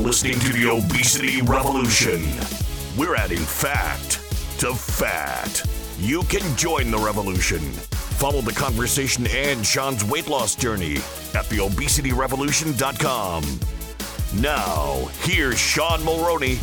listening to the Obesity Revolution. We're adding fact to fat. You can join the revolution. Follow the conversation and Sean's weight loss journey at theobesityrevolution.com. Now, here's Sean Mulroney.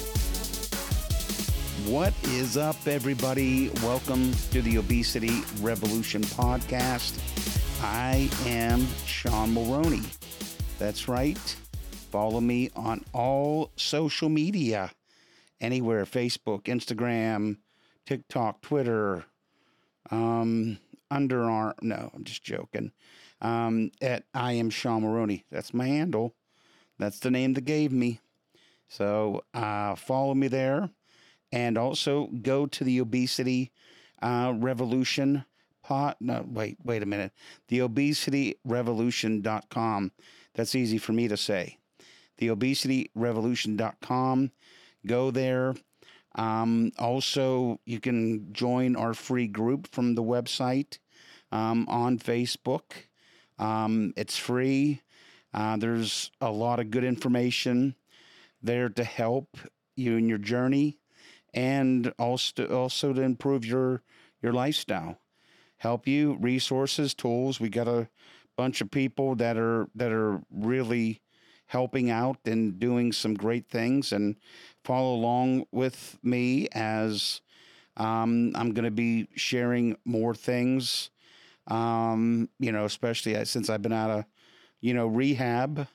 What is up, everybody? Welcome to the Obesity Revolution podcast. I am Sean Mulroney. That's right. Follow me on all social media. Anywhere, Facebook, Instagram, TikTok, Twitter, Underarm. No, I'm just joking. At I am Sean Mulroney. That's my handle. That's the name that gave me. So follow me there. And also go to the Obesity Revolution wait a minute. TheObesityRevolution.com. That's easy for me to say. TheObesityRevolution.com. Go there. Also, you can join our free group from the website on Facebook. It's free. There's a lot of good information there to help you in your journey and also to improve your lifestyle. Help you, resources, tools. We got a bunch of people that are really helping out and doing some great things, and follow along with me as I'm going to be sharing more things, especially since I've been out of, rehab,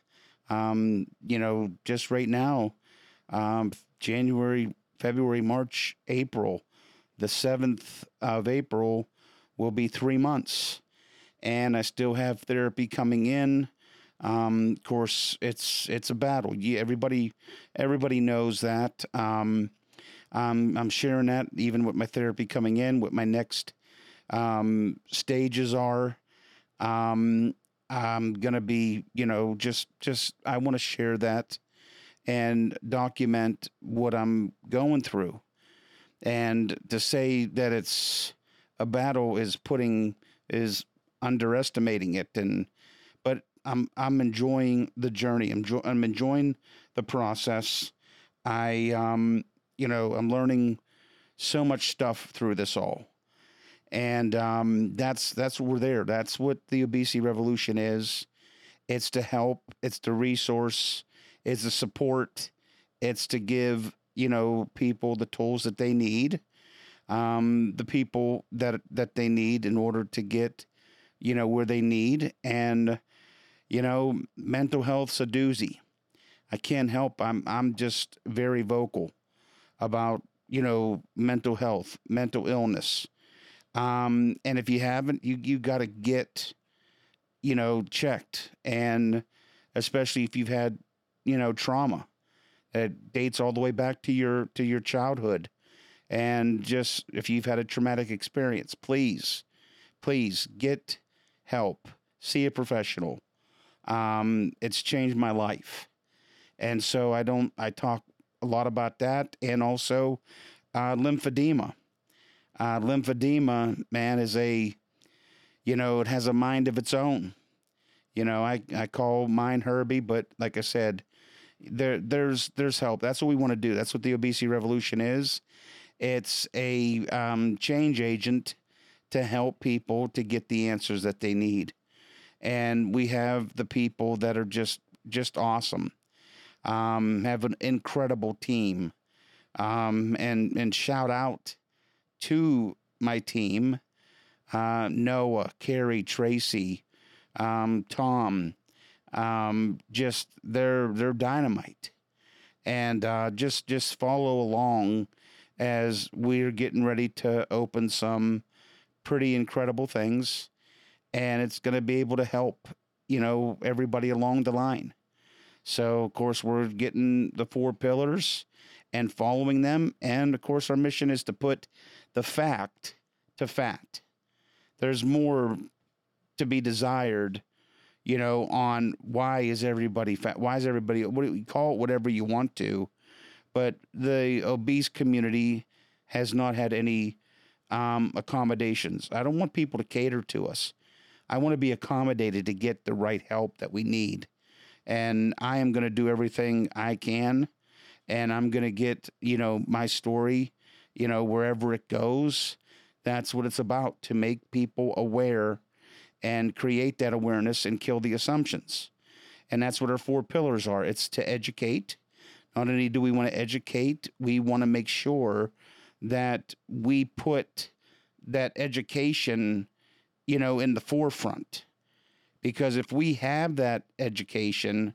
just right now, January, February, March, April, the 7th of April will be 3 months, and I still have therapy coming in. Of course, it's a battle. Everybody knows that. I'm sharing that even with my therapy coming in, what my next stages are. I'm gonna be, just I want to share that and document what I'm going through. And to say that it's a battle is underestimating it. But I'm enjoying the journey. I'm enjoying the process. I'm learning so much stuff through this all. And that's what we're there. That's what the Obesity Revolution is. It's to help. It's to resource. It's to support. It's to give people the tools that they need, the people that they need in order to get where they need. And mental health's a doozy. I can't help. I'm just very vocal about mental health, mental illness. And if you haven't, you got to get checked, and especially if you've had trauma that dates all the way back to your childhood, and just if you've had a traumatic experience, please get help, see a professional. It's changed my life, and so I talk a lot about that, and also lymphedema. Lymphedema, man, is it has a mind of its own. I call mine Herbie, but like I said, there's help. That's what we want to do. That's what the Obesity Revolution is. It's a change agent to help people to get the answers that they need. And we have the people that are just awesome. Have an incredible team. And shout out to my team, Noah, Carrie, Tracy, Tom, just they're dynamite. And just follow along as we're getting ready to open some pretty incredible things, and it's going to be able to help everybody along the line. So of course we're getting the 4 pillars and following them, and of course our mission is to put the fact to fat. There's more to be desired, on why is everybody fat? Why is everybody, what do we call it, whatever you want to, but the obese community has not had any accommodations. I don't want people to cater to us. I want to be accommodated to get the right help that we need. and I am going to do everything I can, and I'm going to get, my story, wherever it goes. That's what it's about, to make people aware and create that awareness and kill the assumptions. And that's what our 4 pillars are. It's to educate. Not only do we want to educate, we want to make sure that we put that education, in the forefront. Because if we have that education,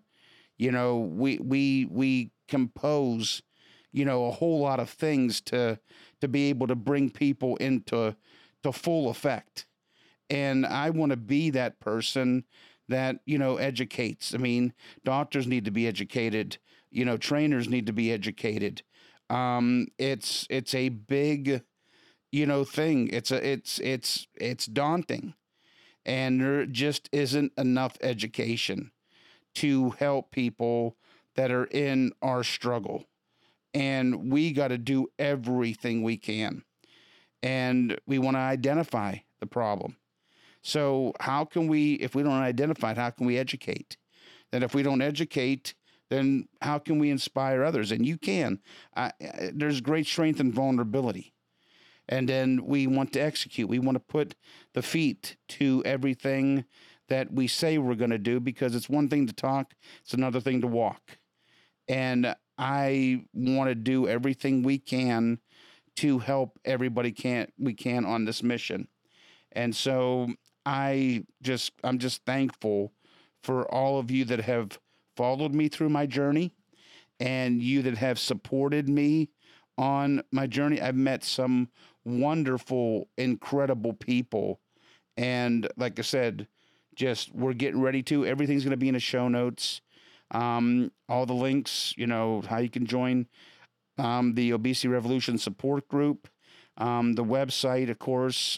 we compose, a whole lot of things to be able to bring people into full effect. And I want to be that person that, educates. I mean, doctors need to be educated, trainers need to be educated. It's a big, thing. It's daunting. And there just isn't enough education to help people that are in our struggle. And we got to do everything we can. And we want to identify the problem. So how can we, if we don't identify it, how can we educate? Then if we don't educate, then how can we inspire others? And you can. There's great strength in vulnerability. And then we want to execute. We want to put the feet to everything that we say we're going to do, because it's one thing to talk, it's another thing to walk. And I want to do everything we can to help everybody we can on this mission. And so I'm just thankful for all of you that have followed me through my journey, and you that have supported me on my journey. I've met some wonderful, incredible people. And like I said, we're getting ready to, everything's going to be in the show notes. All the links, how you can join, the Obesity Revolution support group, the website, of course.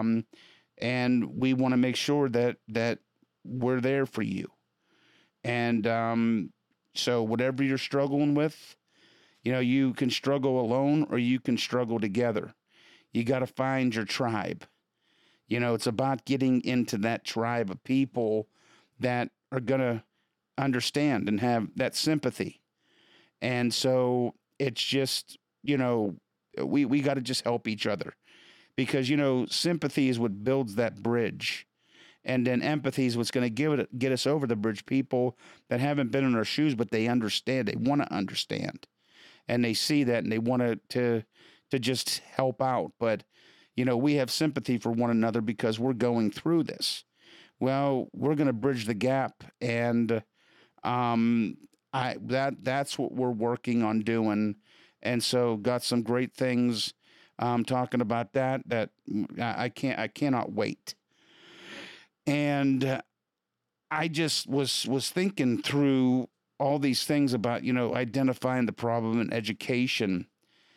And we want to make sure that we're there for you. And, so whatever you're struggling with, you can struggle alone or you can struggle together. You got to find your tribe. It's about getting into that tribe of people that are going to understand and have that sympathy. And so it's just, we got to just help each other, because, sympathy is what builds that bridge. And then empathy is what's going to get us over the bridge. People that haven't been in our shoes, but they understand, they want to understand. And they see that and they want to just help out. But, we have sympathy for one another because we're going through this. Well, we're going to bridge the gap. And that's what we're working on doing. And so got some great things talking about that I cannot wait. And I just was thinking through all these things about, identifying the problem in education.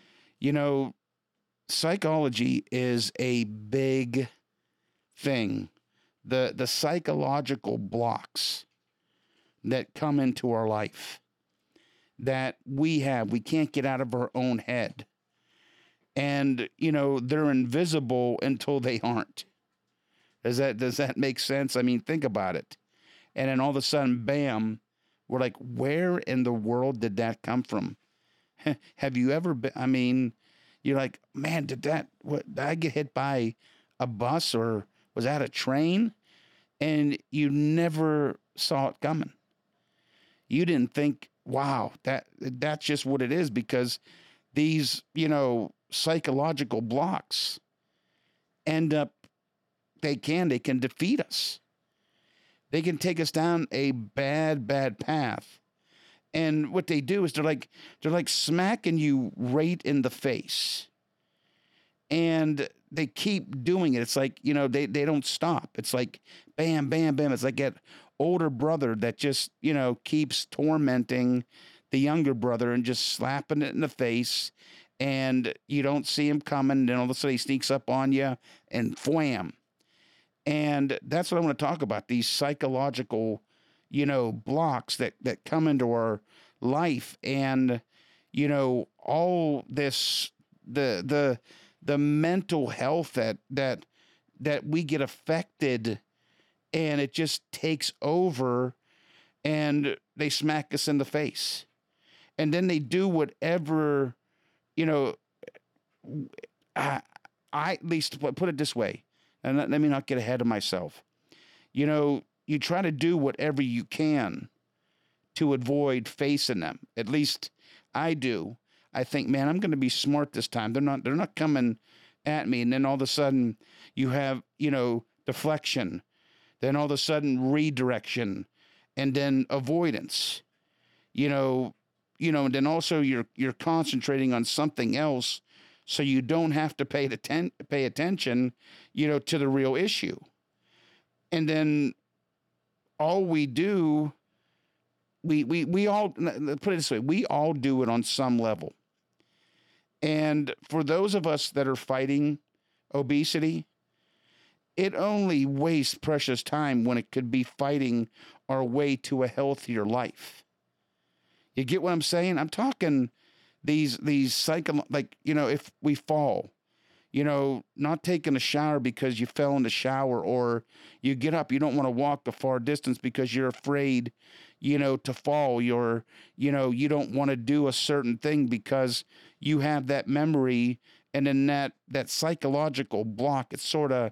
Psychology is a big thing. The psychological blocks that come into our life that we can't get out of our own head. And, they're invisible until they aren't. Does that make sense? I mean, think about it. And then all of a sudden, bam, we're like, where in the world did that come from? Have you ever been, I mean, you're like, man, did I get hit by a bus, or was that a train? And you never saw it coming. You didn't think, wow, that's just what it is, because these, psychological blocks end up, they can defeat us. They can take us down a bad path. And what they do is they're like smacking you right in the face. And they keep doing it. It's like, they don't stop. It's like bam, bam, bam. It's like that older brother that just, keeps tormenting the younger brother and just slapping it in the face. And you don't see him coming. And then all of a sudden he sneaks up on you and wham. And that's what I want to talk about, these psychological, blocks that come into our life. And, all this, the mental health that we get affected, and it just takes over. and they smack us in the face. And then they do whatever, you know, I at least put it this way, and let me not get ahead of myself. You know, you try to do whatever you can to avoid facing them. At least I do. I think, man, I'm going to be smart this time. They're not coming at me. And then all of a sudden you have, you know, deflection, then all of a sudden redirection, and then avoidance, and then also you're concentrating on something else, so you don't have to pay attention, to the real issue. And then all we do, we all, put it this way, we all do it on some level. And for those of us that are fighting obesity, it only wastes precious time when it could be fighting our way to a healthier life. You get what I'm saying? I'm talking these if we fall, not taking a shower because you fell in the shower, or you get up, you don't want to walk a far distance because you're afraid, to fall. You don't want to do a certain thing because you have that memory, and then that psychological block, it's sort of,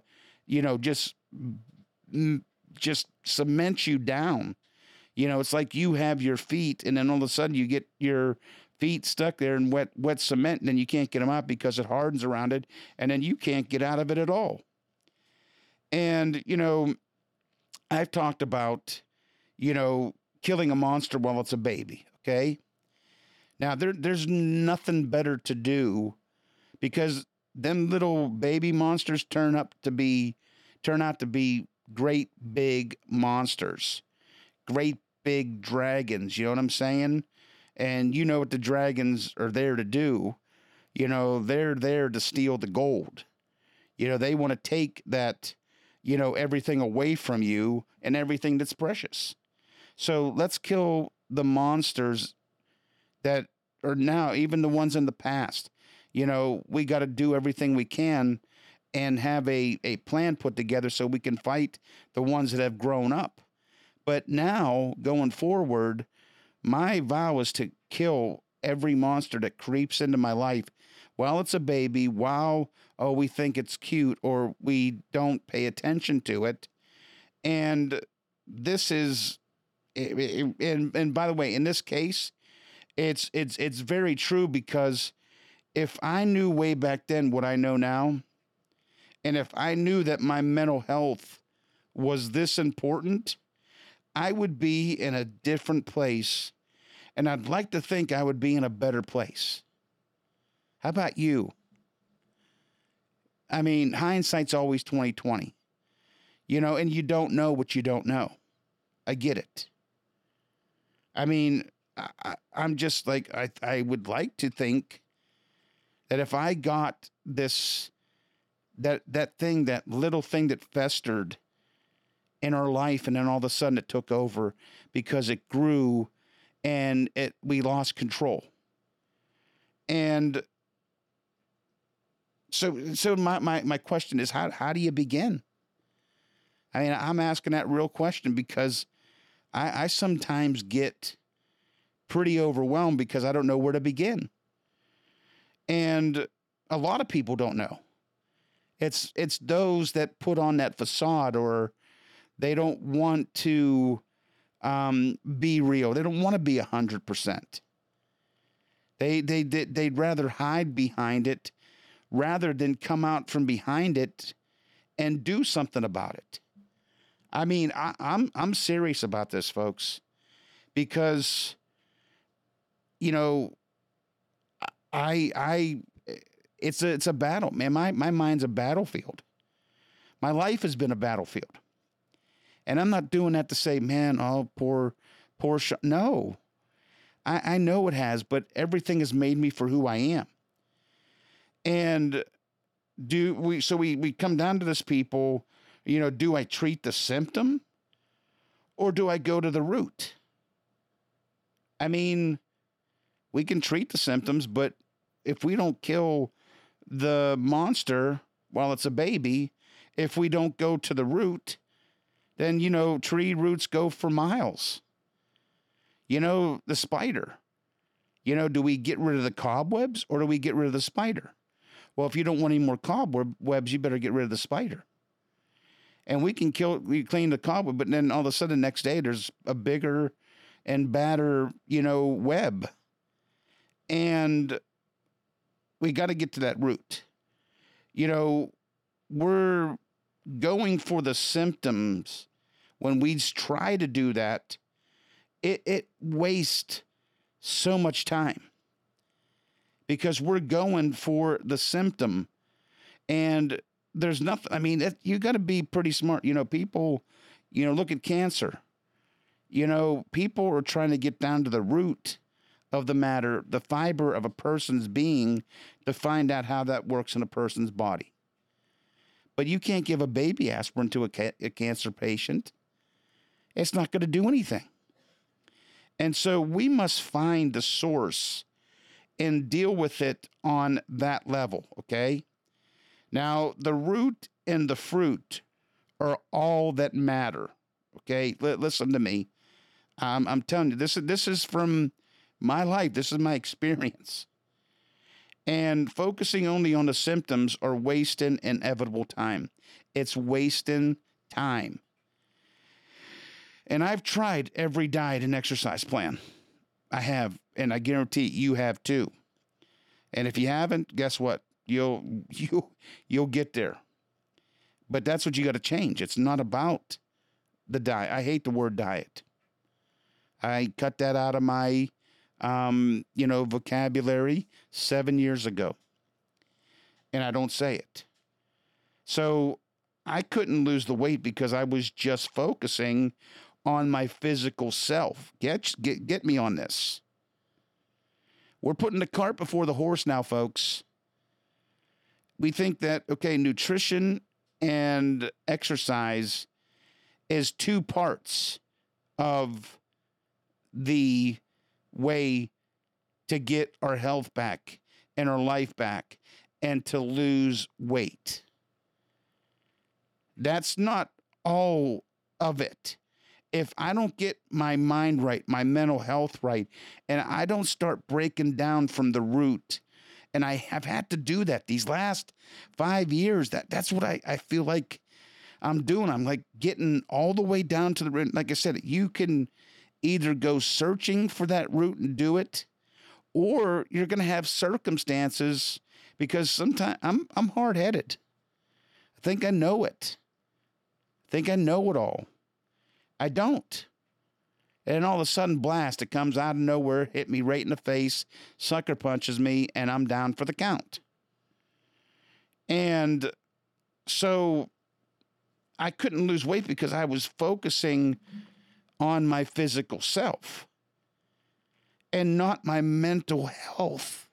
just cements you down. It's like you have your feet, and then all of a sudden you get your feet stuck there in wet cement, and then you can't get them out because it hardens around it, and then you can't get out of it at all. And, I've talked about, killing a monster while it's a baby, okay? Now, there's nothing better to do, because them little baby monsters turn out to be great big monsters, great big dragons, you know what I'm saying? And you know what the dragons are there to do. They're there to steal the gold. They want to take that, everything away from you and everything that's precious. So let's kill the monsters that are now, even the ones in the past. We got to do everything we can and have a plan put together so we can fight the ones that have grown up. But now, going forward, my vow is to kill every monster that creeps into my life while it's a baby, while, we think it's cute, or we don't pay attention to it. And this is, and by the way, in this case, it's very true, because if I knew way back then what I know now, and if I knew that my mental health was this important, I would be in a different place, and I'd like to think I would be in a better place. How about you? I mean, hindsight's always 20/20, and you don't know what you don't know. I get it. I mean, I'm just like, I would like to think that if I got this, that little thing that festered in our life, and then all of a sudden it took over because it grew and we lost control. And so my question is, how do you begin? I mean, I'm asking that real question because I sometimes get pretty overwhelmed because I don't know where to begin. And a lot of people don't know. It's those that put on that facade, or they don't want to be real. They don't want to be 100%. They'd rather hide behind it rather than come out from behind it and do something about it. I mean, I'm serious about this, folks, because it's a battle, man. My mind's a battlefield. My life has been a battlefield. And I'm not doing that to say, man, oh, poor no. I know it has, but everything has made me for who I am. And we come down to this, people, do I treat the symptom, or do I go to the root? I mean, we can treat the symptoms, but if we don't kill the monster while it's a baby, if we don't go to the root, then, tree roots go for miles. You know, the spider. You know, do we get rid of the cobwebs or do we get rid of the spider? Well, if you don't want any more cobwebs, you better get rid of the spider. And we clean the cobweb, but then all of a sudden the next day there's a bigger and badder, web. And we got to get to that root. We're going for the symptoms. When we try to do that, it wastes so much time because we're going for the symptom, and there's nothing. I mean, you got to be pretty smart. People, look at cancer. People are trying to get down to the root of the matter, the fiber of a person's being, to find out how that works in a person's body. But you can't give a baby aspirin to a cancer patient. It's not going to do anything. And so we must find the source and deal with it on that level, okay? Now, the root and the fruit are all that matter, okay? Listen to me. I'm telling you, this is from my life. This is my experience. And focusing only on the symptoms are wasting inevitable time. It's wasting time. And I've tried every diet and exercise plan. I have, and I guarantee you have too. And if you haven't, guess what? You'll get there. But that's what you got to change. It's not about the diet. I hate the word diet. I cut that out of my vocabulary 7 years ago. And I don't say it. So I couldn't lose the weight because I was just focusing on my physical self. Get me on this. We're putting the cart before the horse now, folks. We think that, okay, nutrition and exercise is two parts of the way to get our health back and our life back and to lose weight. That's not all of it. If I don't get my mind right, my mental health right, and I don't start breaking down from the root, and I have had to do that these last 5 years, that's what I feel like I'm doing. I'm like getting all the way down to the root. Like I said, you can either go searching for that root and do it, or you're going to have circumstances, because sometimes I'm hard-headed. I think I know it. I think I know it all. I don't. And all of a sudden, blast, it comes out of nowhere, hit me right in the face, sucker punches me, and I'm down for the count. And so I couldn't lose weight because I was focusing on my physical self and not my mental health.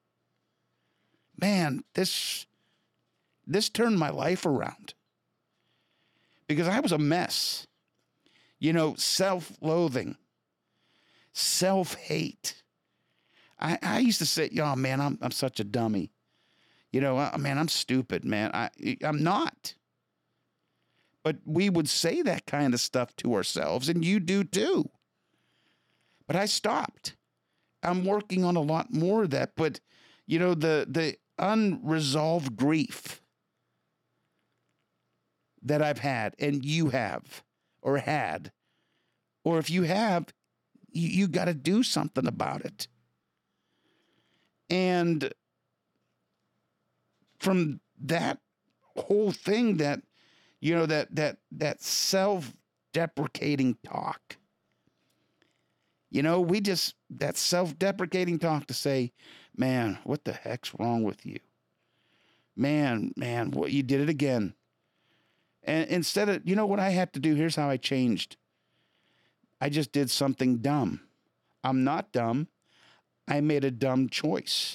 Man, this turned my life around because I was a mess. Self-loathing, self-hate. I used to say, man, I'm such a dummy. Man, I'm stupid, man. I'm not. But we would say that kind of stuff to ourselves, and you do too. But I stopped. I'm working on a lot more of that. But, the unresolved grief that I've had, and you have, or had, or if you have, you got to do something about it. And from that whole thing that self-deprecating talk, that self-deprecating talk to say, man, what the heck's wrong with you? Man, what, you did it again. And instead of, what I had to do, here's how I changed. I just did something dumb. I'm not dumb. I made a dumb choice.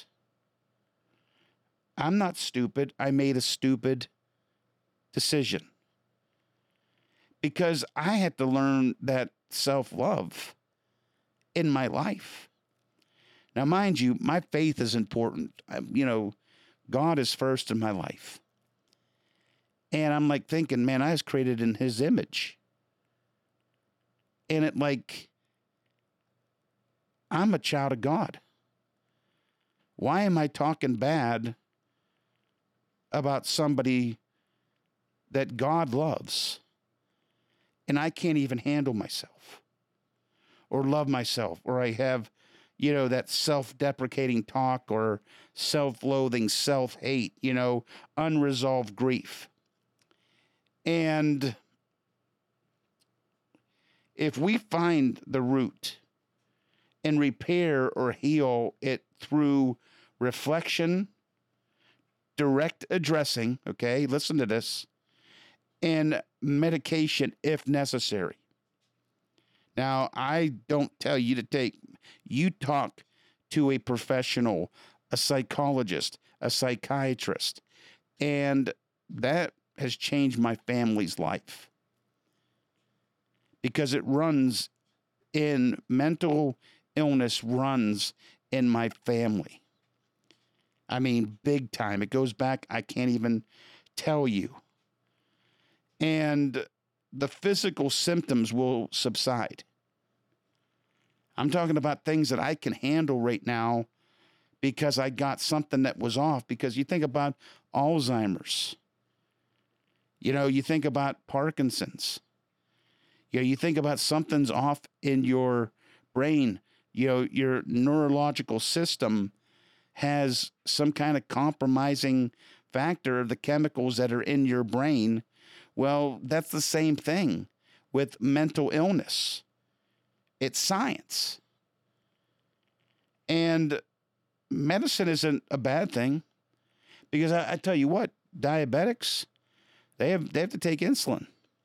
I'm not stupid. I made a stupid decision. Because I had to learn that self-love in my life. Now, mind you, my faith is important. God is first in my life. And I'm like thinking, man, I was created in his image. And I'm a child of God. Why am I talking bad about somebody that God loves and I can't even handle myself or love myself, or I have, that self-deprecating talk or self-loathing, self-hate, unresolved grief. And if we find the root and repair or heal it through reflection, direct addressing, okay, listen to this, and medication if necessary. Now, I don't tell you you talk to a professional, a psychologist, a psychiatrist, and that has changed my family's life because mental illness runs in my family. I mean, big time. It goes back, I can't even tell you. And the physical symptoms will subside. I'm talking about things that I can handle right now because I got something that was off. Because you think about Alzheimer's, you think about Parkinson's, you think about something's off in your brain, your neurological system has some kind of compromising factor of the chemicals that are in your brain. Well, that's the same thing with mental illness. It's science. And medicine isn't a bad thing because I tell you what, diabetics, they have to take insulin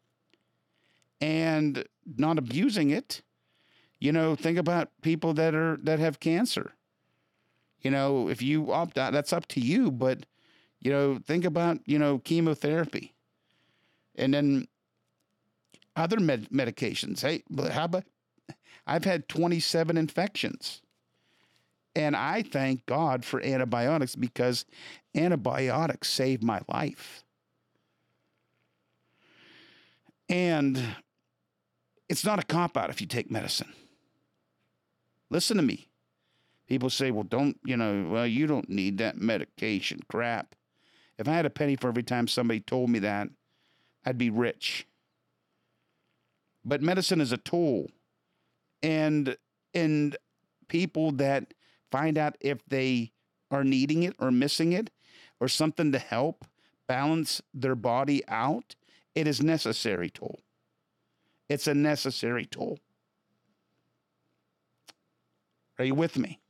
and not abusing it. Think about people that have cancer. If you opt out, that's up to you. But, think about, chemotherapy and then other medications. Hey, how about, I've had 27 infections and I thank God for antibiotics because antibiotics saved my life. And it's not a cop-out if you take medicine. Listen to me. People say, well, you don't need that medication crap. If I had a penny for every time somebody told me that, I'd be rich. But medicine is a tool. And people that find out if they are needing it or missing it or something to help balance their body out, it is necessary tool. It's a necessary tool. Are you with me?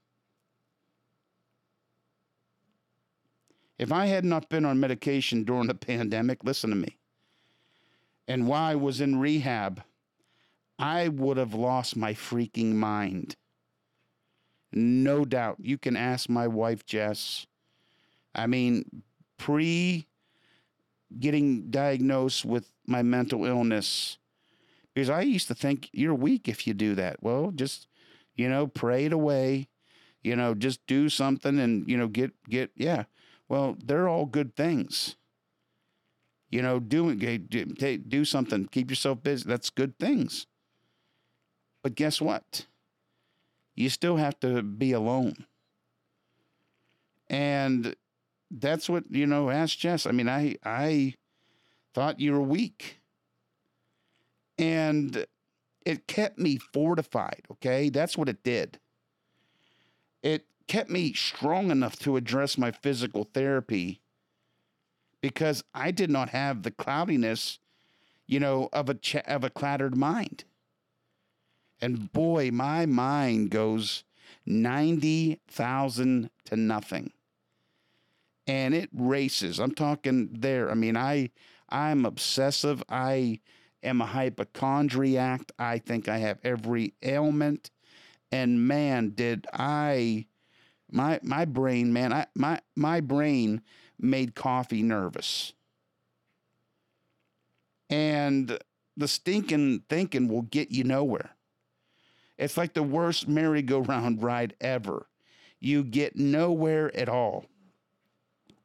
If I had not been on medication during the pandemic, listen to me, and while I was in rehab, I would have lost my freaking mind. No doubt. You can ask my wife, Jess. I mean, getting diagnosed with my mental illness, because I used to think you're weak if you do that. Well, just, pray it away, just do something and, yeah. Well, they're all good things. Do something, keep yourself busy. That's good things. But guess what? You still have to be alone. And that's what, ask Jess. I mean, I thought you were weak. And it kept me fortified, okay? That's what it did. It kept me strong enough to address my physical therapy because I did not have the cloudiness, of a clattered mind. And boy, my mind goes 90,000 to nothing. And it races. I'm talking there. I mean, I'm obsessive. I am a hypochondriac. I think I have every ailment. And man, did my brain, man, my brain made coffee nervous. And the stinking thinking will get you nowhere. It's like the worst merry-go-round ride ever. You get nowhere at all.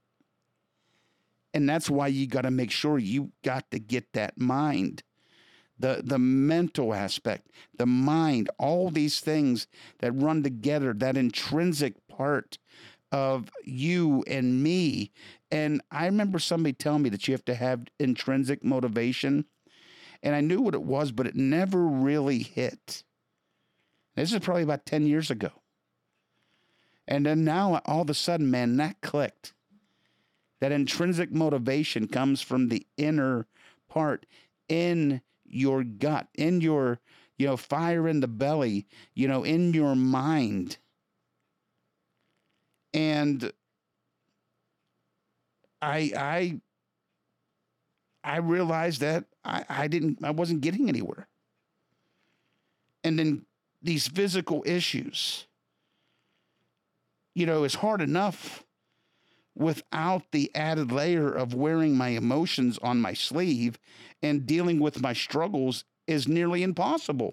And that's why you got to make sure you got to get that mind the mental aspect, the mind, all these things that run together, that intrinsic part of you and me. And I remember somebody telling me that you have to have intrinsic motivation. And I knew what it was, but it never really hit. This is probably about 10 years ago. And then now, all of a sudden, man, that clicked. That intrinsic motivation comes from the inner part in your gut, in your, fire in the belly, in your mind. And I realized that I wasn't getting anywhere. And then these physical issues, it's hard enough without the added layer of wearing my emotions on my sleeve, and dealing with my struggles is nearly impossible.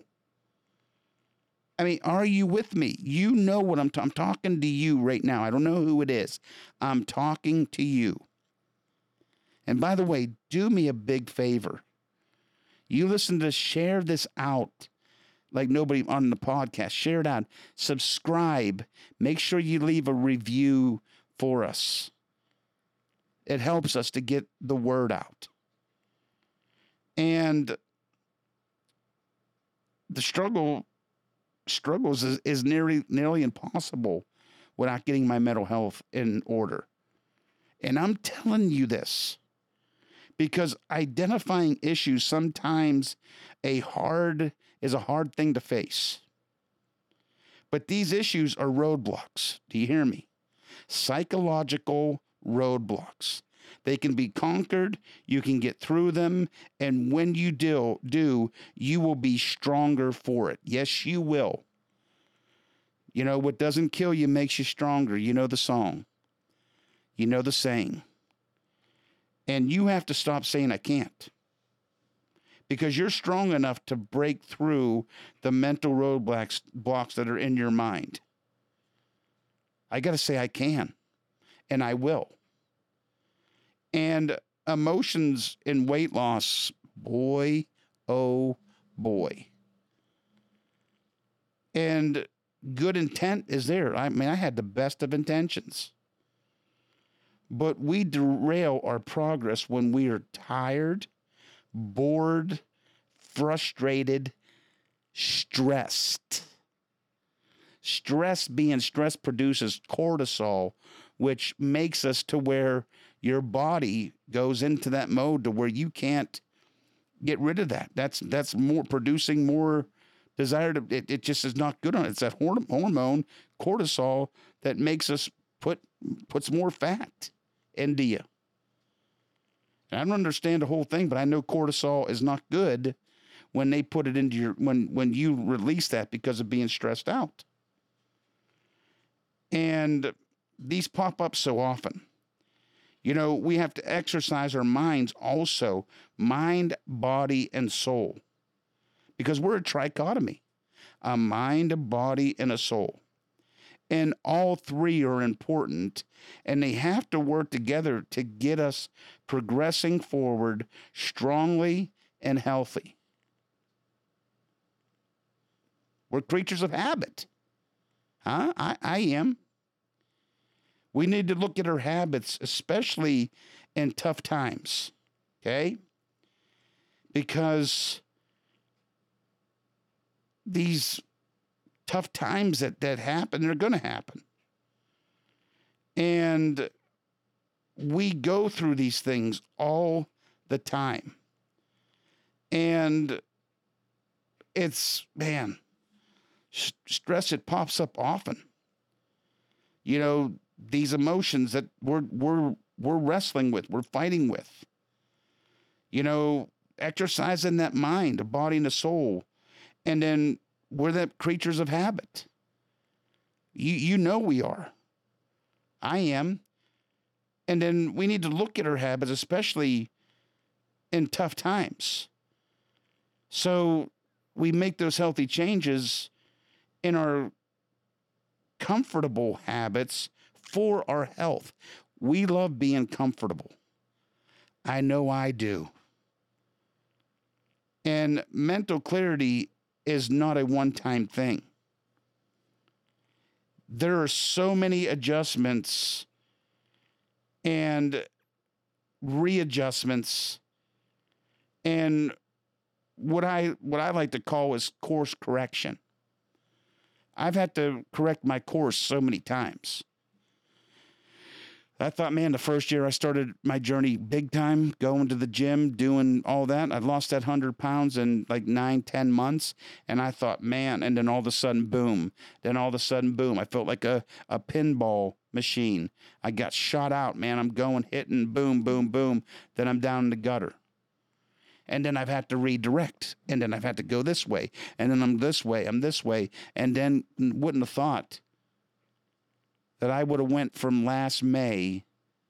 I mean, are you with me? You know what I'm talking to you right now. I don't know who it is. I'm talking to you. And by the way, do me a big favor. You listen to this, share this out like nobody on the podcast. Share it out. Subscribe. Make sure you leave a review for us. It helps us to get the word out. And the struggles is nearly impossible without getting my mental health in order. And I'm telling you this because identifying issues sometimes is a hard thing to face. But these issues are roadblocks. Do you hear me? Psychological roadblocks. They can be conquered. You can get through them. And when you do, you will be stronger for it. Yes, you will. What doesn't kill you makes you stronger. You know the song. You know the saying. And you have to stop saying I can't. Because you're strong enough to break through the mental roadblocks that are in your mind. I got to say I can. And I will. And emotions in weight loss, boy, oh boy. And good intent is there. I mean, I had the best of intentions. But we derail our progress when we are tired, bored, frustrated, stressed. Stress produces cortisol, which makes us to where your body goes into that mode to where you can't get rid of that. That's more producing more desire to, it just is not good on it. It's that hormone cortisol that makes us puts more fat into you. And I don't understand the whole thing, but I know cortisol is not good when they put it into when you release that because of being stressed out. And these pop up so often. We have to exercise our minds also, mind, body, and soul. Because we're a trichotomy, a mind, a body, and a soul. And all three are important, and they have to work together to get us progressing forward strongly and healthy. We're creatures of habit. Huh? I am. We need to look at our habits, especially in tough times, okay? Because these tough times that happen, they're going to happen. And we go through these things all the time. And it's, man, stress, it pops up often. These emotions that we're wrestling with, we're fighting with. Exercising that mind, a body, and a soul. And then we're the creatures of habit. You know we are. I am. And then we need to look at our habits, especially in tough times. So we make those healthy changes in our comfortable habits for our health. We love being comfortable. I know I do. And mental clarity is not a one-time thing. There are so many adjustments and readjustments and what I like to call is course correction. I've had to correct my course so many times. I thought, man, the first year I started my journey big time, going to the gym, doing all that. I lost that 100 pounds in like 9-10 months. And I thought, man, and then all of a sudden, boom. Then all of a sudden, boom. I felt like a pinball machine. I got shot out, man. I'm going, hitting, boom, boom, boom. Then I'm down in the gutter. And then I've had to redirect. And then I've had to go this way. And then I'm this way. And then wouldn't have thought that I would have went from last May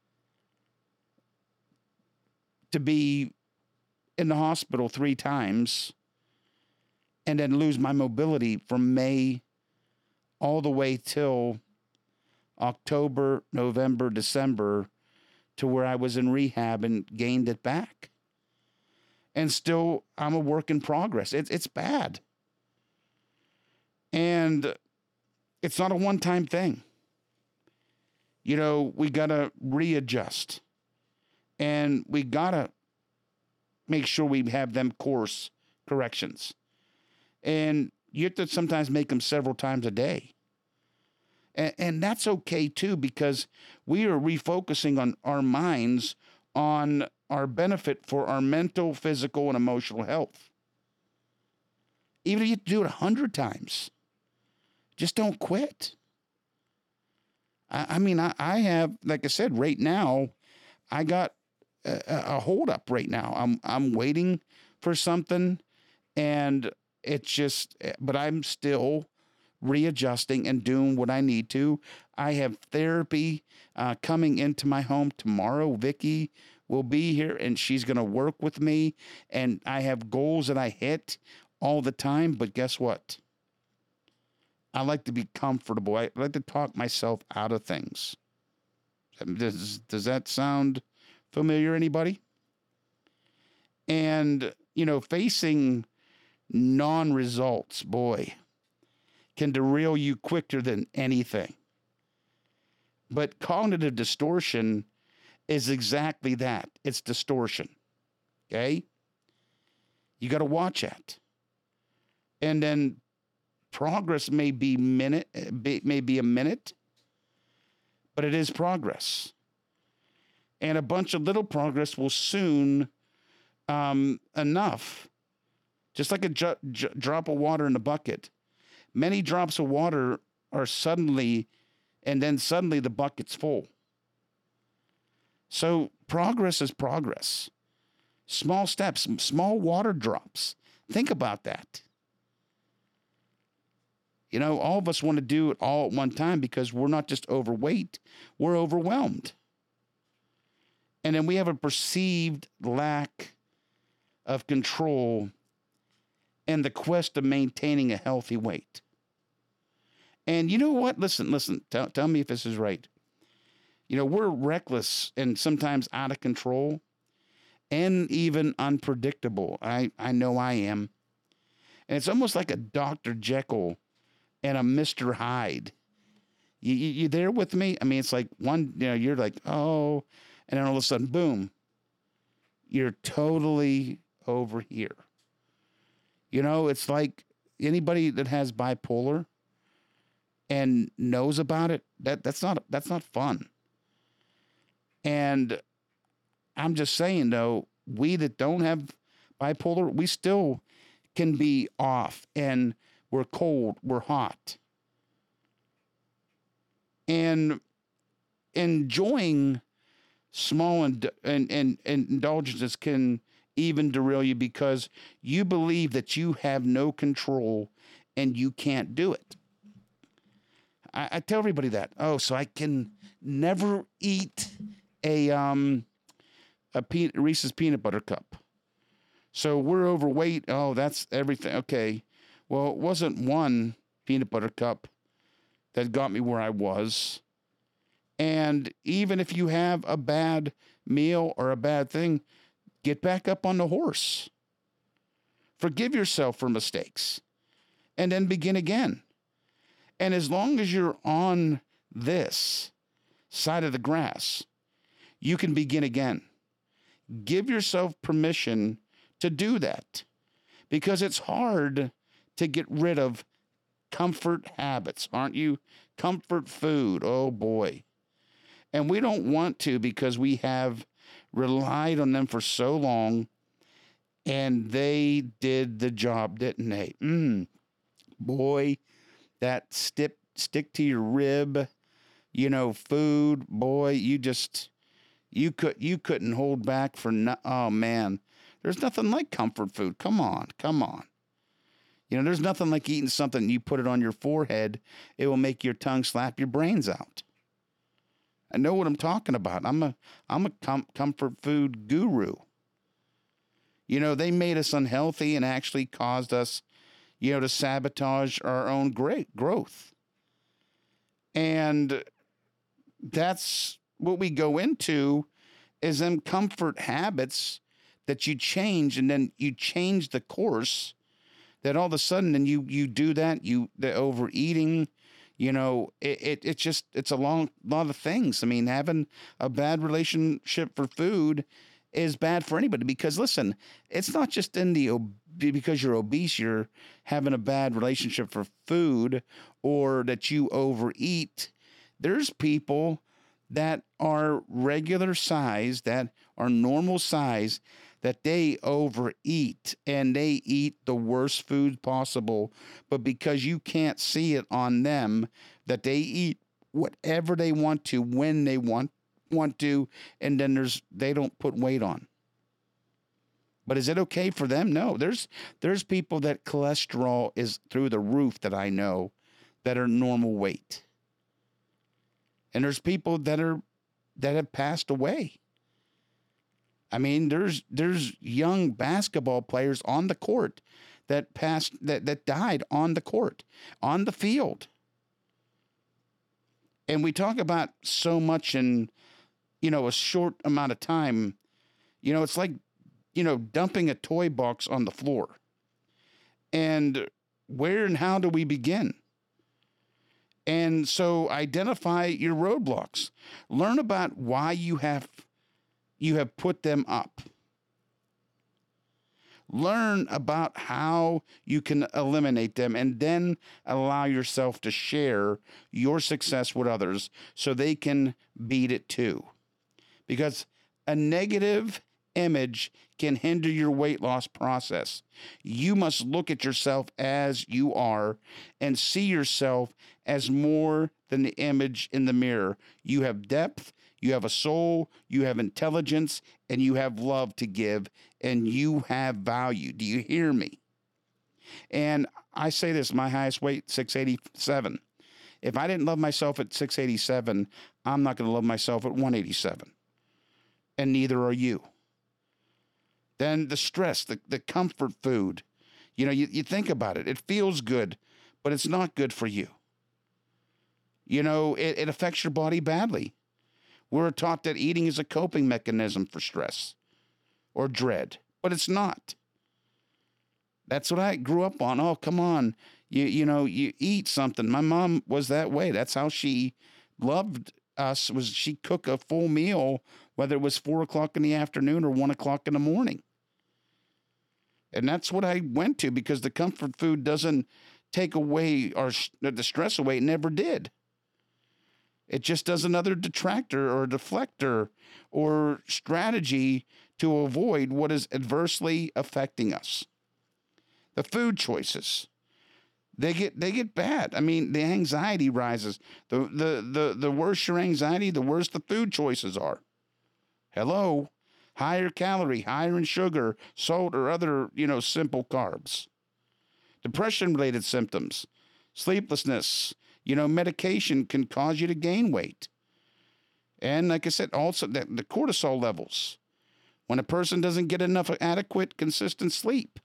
to be in the hospital 3 times and then lose my mobility from May all the way till October, November, December to where I was in rehab and gained it back. And still, I'm a work in progress. It's bad. And it's not a one-time thing. You know, we got to readjust. And we got to make sure we have them course corrections. And you have to sometimes make them several times a day. And that's okay, too, because we are refocusing on our minds on our benefit for our mental, physical, and emotional health. Even if you do it 100 times, just don't quit. I mean, I have, like I said, right now, I got a hold up right now. I'm waiting for something, and it's just, but I'm still readjusting and doing what I need to. I have therapy coming into my home tomorrow. Vicky will be here, and she's going to work with me, and I have goals that I hit all the time, but guess what? I like to be comfortable. I like to talk myself out of things. Does that sound familiar, anybody? And, you know, facing non-results, boy, can derail you quicker than anything. But cognitive distortion is exactly that. It's distortion. Okay? You got to watch it. And then progress may be a minute, but it is progress. And a bunch of little progress will soon enough, just like a drop of water in a bucket. Many drops of water are suddenly the bucket's full. So progress is progress. Small steps, small water drops. Think about that. You know, all of us want to do it all at one time because we're not just overweight, we're overwhelmed. And then we have a perceived lack of control in the quest of maintaining a healthy weight. And you know what? Listen, tell me if this is right. You know, we're reckless and sometimes out of control and even unpredictable. I know I am. And it's almost like a Dr. Jekyll and a Mr. Hyde. You there with me? I mean, it's like you're like, oh, and then all of a sudden, boom, you're totally over here. You know, it's like anybody that has bipolar and knows about it, that's not fun. And I'm just saying, though, we that don't have bipolar, we still can be off, and we're cold, we're hot. And enjoying small and indulgences can even derail you because you believe that you have no control and you can't do it. I tell everybody that. Oh, so I can never eat a Reese's peanut butter cup. So we're overweight. Oh, that's everything. Okay. Well, it wasn't one peanut butter cup that got me where I was. And even if you have a bad meal or a bad thing, get back up on the horse. Forgive yourself for mistakes and then begin again. And as long as you're on this side of the grass, you can begin again. Give yourself permission to do that, because it's hard to get rid of comfort habits, aren't you? Comfort food, oh boy. And we don't want to, because we have relied on them for so long, and they did the job, didn't they? Boy, that stick to your rib, food, boy, you couldn't hold back for oh man. There's nothing like comfort food. Come on. There's nothing like eating something, you put it on your forehead, it will make your tongue slap your brains out. I know what I'm talking about. I'm a comfort food guru. They made us unhealthy and actually caused us, to sabotage our own great growth. And that's what we go into, is them comfort habits that you change, and then you change the course, that all of a sudden, then you do that, the overeating, it's a lot of things. I mean, having a bad relationship for food is bad for anybody, because listen, it's not just because you're obese, you're having a bad relationship for food, or that you overeat. There's people that are regular size, that are normal size, that they overeat and they eat the worst food possible, but because you can't see it on them, that they eat whatever they want to, when they want to, and then they don't put weight on. But is it okay for them? No. There's people that cholesterol is through the roof, that I know, that are normal weight. And there's people that have passed away. I mean, there's young basketball players on the court that died on the court, on the field. And we talk about so much in, a short amount of time. It's like, dumping a toy box on the floor. And where and how do we begin? And so identify your roadblocks. Learn about why you have put them up. Learn about how you can eliminate them, and then allow yourself to share your success with others so they can beat it too. Because a negative image can hinder your weight loss process. You must look at yourself as you are and see yourself as more than the image in the mirror. You have depth, you have a soul, you have intelligence, and you have love to give, and you have value. Do you hear me? And I say this, my highest weight, 687. If I didn't love myself at 687, I'm not going to love myself at 187. And neither are you. Then the stress, the comfort food, you think about it. It feels good, but it's not good for you. It affects your body badly. We're taught that eating is a coping mechanism for stress or dread, but it's not. That's what I grew up on. Oh, come on. You eat something. My mom was that way. That's how she loved us, was she'd cook a full meal, whether it was 4 o'clock in the afternoon or 1 o'clock in the morning. And that's what I went to, because the comfort food doesn't take away the stress away. It never did. It just does another detractor or deflector or strategy to avoid what is adversely affecting us. The food choices, they get bad. I mean, the anxiety rises. The worse your anxiety, the worse the food choices are. Hello, higher calorie, higher in sugar, salt, or other, simple carbs. Depression-related symptoms, sleeplessness, medication can cause you to gain weight. And like I said, also the cortisol levels, when a person doesn't get enough adequate, consistent sleep.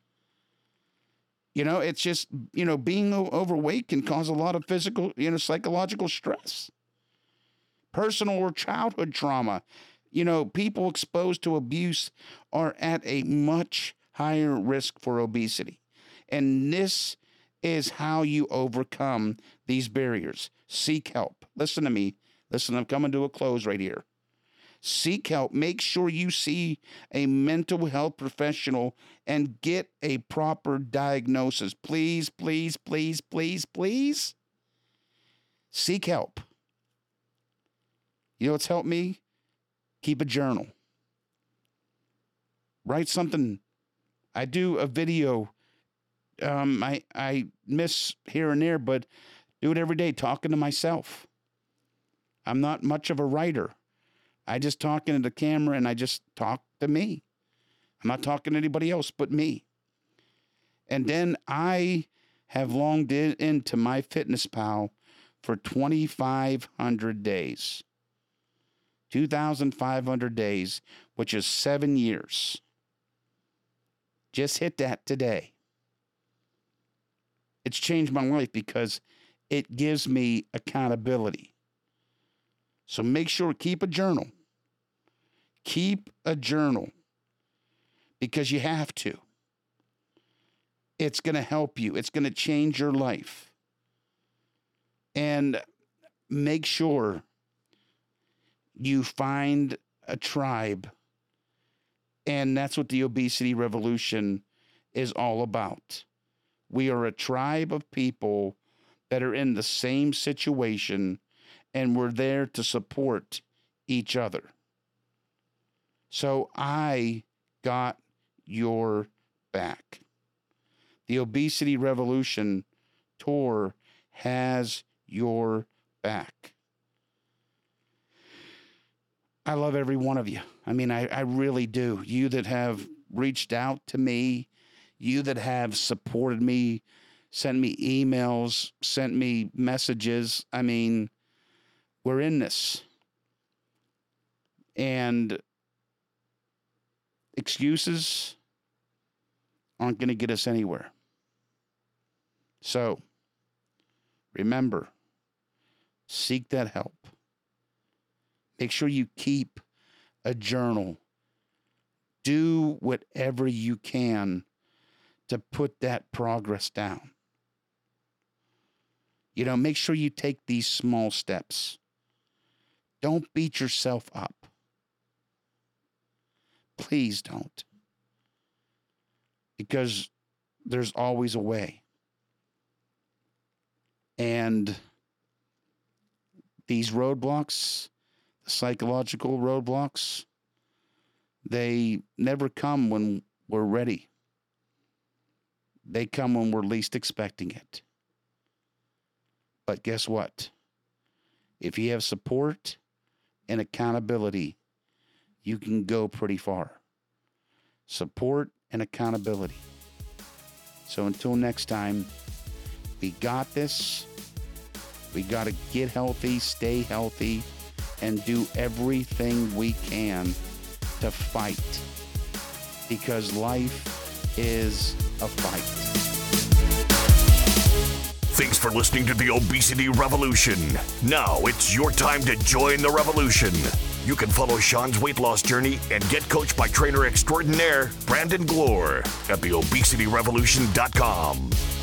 It's just, being overweight can cause a lot of physical, psychological stress. Personal or childhood trauma. People exposed to abuse are at a much higher risk for obesity. And this is how you overcome these barriers. Seek help. Listen to me. Listen, I'm coming to a close right here. Seek help. Make sure you see a mental health professional and get a proper diagnosis. Please, please, please, please, please. Seek help. You know what's helped me? Keep a journal. Write something. I do a video. I miss here and there, but do it every day, talking to myself. I'm not much of a writer. I just talk into the camera and I just talk to me. I'm not talking to anybody else but me. And then I have longed into MyFitnessPal for 2,500 days. 2,500 days, which is 7 years. Just hit that today. It's changed my life because it gives me accountability. So make sure, keep a journal. Keep a journal because you have to. It's going to help you. It's going to change your life. And make sure you find a tribe. And that's what the Obesity Revolution is all about. We are a tribe of people that are in the same situation, and we're there to support each other. So I got your back. The Obesity Revolution Tour has your back. I love every one of you. I mean, I really do. You that have reached out to me, you that have supported me, sent me emails, sent me messages. I mean, we're in this. And excuses aren't going to get us anywhere. So, remember, seek that help. Make sure you keep a journal. Do whatever you can to put that progress down. You know, make sure you take these small steps. Don't beat yourself up. Please don't. Because there's always a way. And these roadblocks, the psychological roadblocks, they never come when we're ready. They come when we're least expecting it. But guess what? If you have support and accountability, you can go pretty far. Support and accountability. So until next time, we got this. We got to get healthy, stay healthy, and do everything we can to fight. Because life is a fight. Thanks for listening to the Obesity Revolution. Now it's your time to join the revolution. You can follow Sean's weight loss journey and get coached by trainer extraordinaire Brandon Glore at theobesityrevolution.com.